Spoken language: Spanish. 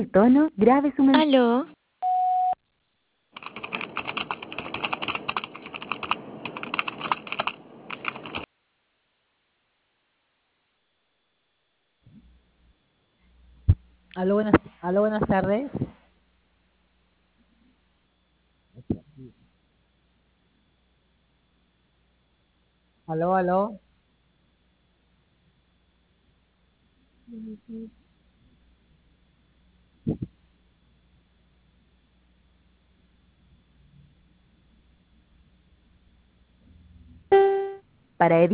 tono, grabe su mensaje. Aló, Aló, buenas tardes. Aló, aló. Para